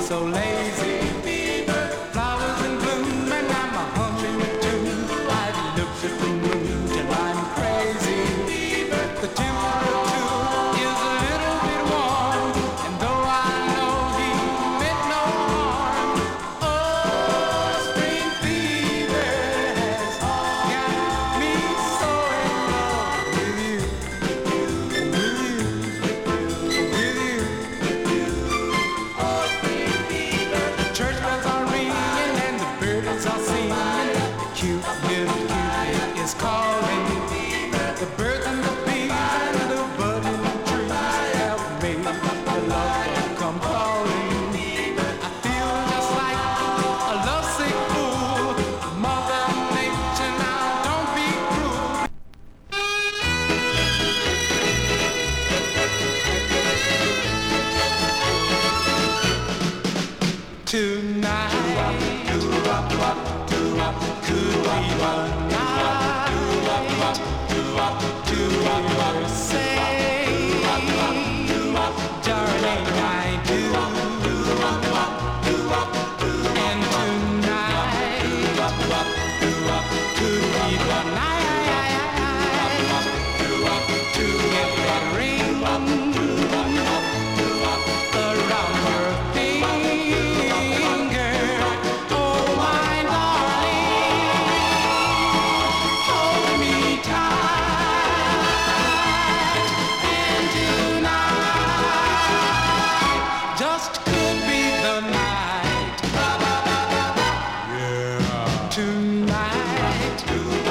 so lazy. Flowers in bloom and I'm a humming a tune. I've looked at the moon till I'm crazy. The temperature is a little bit warm, and though I know he meant no harm, oh, spring fever has got me so in love with you, with you, with you. Oh, spring fever. The church bells are ringing and the birds are singing. The cute little Cupid is calling. The birds and the bees and the budding trees have made the love come calling. I feel just like a lovesick fool. Mother Nature, now don't be cruel. Tonight could be the night to say, darling, I do. And tonight could be the night to get that ring around your finger. Oh, my darling, hold me tight. And tonight just could be the night. Yeah. Tonight